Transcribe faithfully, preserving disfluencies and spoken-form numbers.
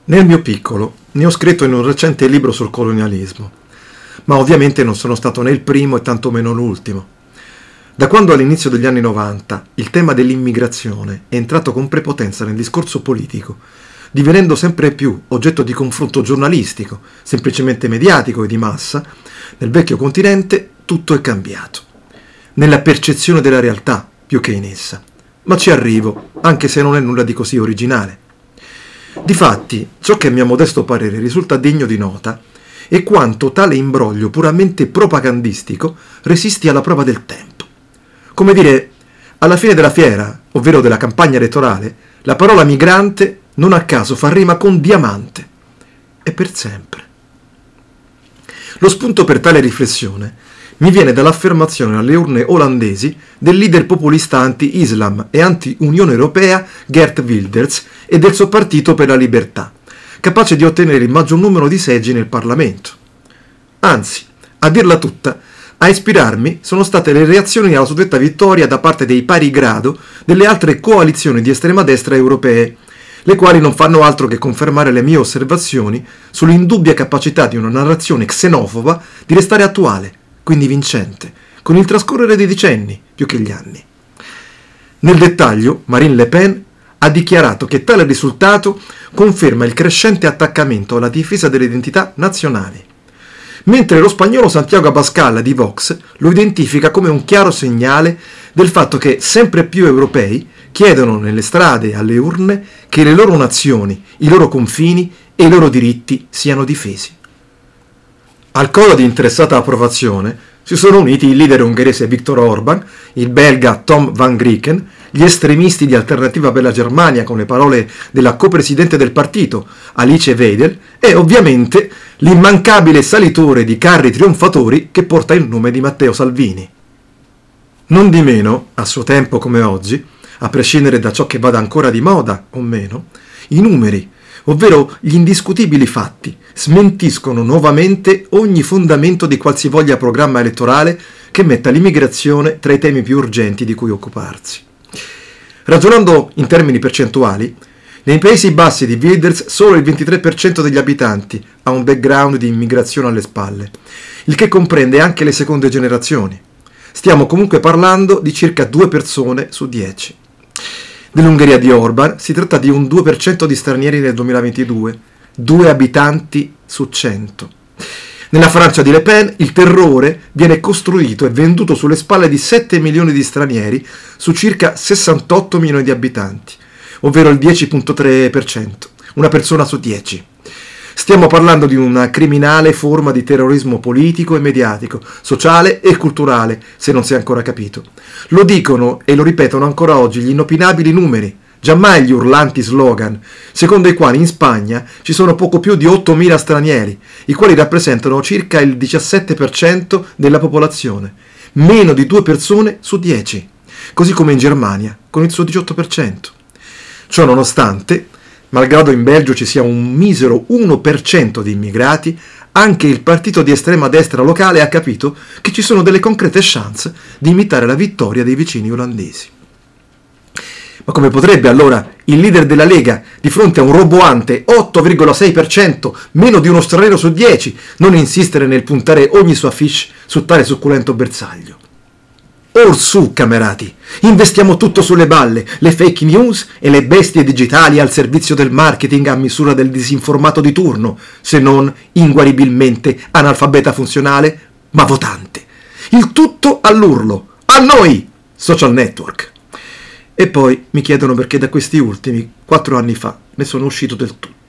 Nel mio piccolo ne ho scritto in un recente libro sul colonialismo, ma ovviamente non sono stato né il primo e tantomeno l'ultimo. Da quando all'inizio degli anni novanta il tema dell'immigrazione è entrato con prepotenza nel discorso politico, divenendo sempre più oggetto di confronto giornalistico, semplicemente mediatico e di massa, nel vecchio continente tutto è cambiato. Nella percezione della realtà più che in essa. Ma ci arrivo, anche se non è nulla di così originale. Difatti, ciò che a mio modesto parere risulta degno di nota è quanto tale imbroglio puramente propagandistico resisti alla prova del tempo. Come dire, alla fine della fiera, ovvero della campagna elettorale, la parola migrante non a caso fa rima con diamante. E per sempre. Lo spunto per tale riflessione mi viene dall'affermazione alle urne olandesi del leader populista anti-Islam e anti-Unione Europea Geert Wilders e del suo Partito per la Libertà, capace di ottenere il maggior numero di seggi nel Parlamento. Anzi, a dirla tutta, a ispirarmi sono state le reazioni alla suddetta vittoria da parte dei pari grado delle altre coalizioni di estrema destra europee, le quali non fanno altro che confermare le mie osservazioni sull'indubbia capacità di una narrazione xenofoba di restare attuale, quindi vincente, con il trascorrere dei decenni più che gli anni. Nel dettaglio, Marine Le Pen ha dichiarato che tale risultato conferma il crescente attaccamento alla difesa delle identità nazionali, mentre lo spagnolo Santiago Abascal di Vox lo identifica come un chiaro segnale del fatto che sempre più europei chiedono nelle strade e alle urne che le loro nazioni, i loro confini e i loro diritti siano difesi. Al coro di interessata approvazione si sono uniti il leader ungherese Viktor Orban, il belga Tom van Grieken, gli estremisti di Alternativa per la Germania con le parole della copresidente del partito, Alice Weidel, e ovviamente l'immancabile salitore di carri trionfatori che porta il nome di Matteo Salvini. Non di meno, a suo tempo come oggi, a prescindere da ciò che vada ancora di moda o meno, i numeri, ovvero gli indiscutibili fatti, smentiscono nuovamente ogni fondamento di qualsivoglia programma elettorale che metta l'immigrazione tra i temi più urgenti di cui occuparsi. Ragionando in termini percentuali, nei Paesi Bassi di Wilders solo il ventitré per cento degli abitanti ha un background di immigrazione alle spalle, il che comprende anche le seconde generazioni. Stiamo comunque parlando di circa due persone su dieci. Nell'Ungheria di Orban si tratta di un due per cento di stranieri nel duemilaventidue, due abitanti su cento. Nella Francia di Le Pen il terrore viene costruito e venduto sulle spalle di sette milioni di stranieri su circa sessantotto milioni di abitanti, ovvero il dieci virgola tre per cento, una persona su dieci. Stiamo parlando di una criminale forma di terrorismo politico e mediatico, sociale e culturale, se non si è ancora capito. Lo dicono e lo ripetono ancora oggi gli inopinabili numeri, giammai gli urlanti slogan, secondo i quali in Spagna ci sono poco più di ottomila stranieri, i quali rappresentano circa il diciassette per cento della popolazione, meno di due persone su dieci, così come in Germania, con il suo diciotto per cento. Ciò nonostante, malgrado in Belgio ci sia un misero uno per cento di immigrati, anche il partito di estrema destra locale ha capito che ci sono delle concrete chance di imitare la vittoria dei vicini olandesi. Ma come potrebbe allora il leader della Lega, di fronte a un roboante otto virgola sei per cento, meno di uno straniero su dieci, non insistere nel puntare ogni sua fiche su tale succulento bersaglio? Orsù, camerati, investiamo tutto sulle balle, le fake news e le bestie digitali al servizio del marketing a misura del disinformato di turno, se non inguaribilmente analfabeta funzionale, ma votante. Il tutto all'urlo, a noi, social network. E poi mi chiedono perché da questi ultimi, quattro anni fa, ne sono uscito del tutto.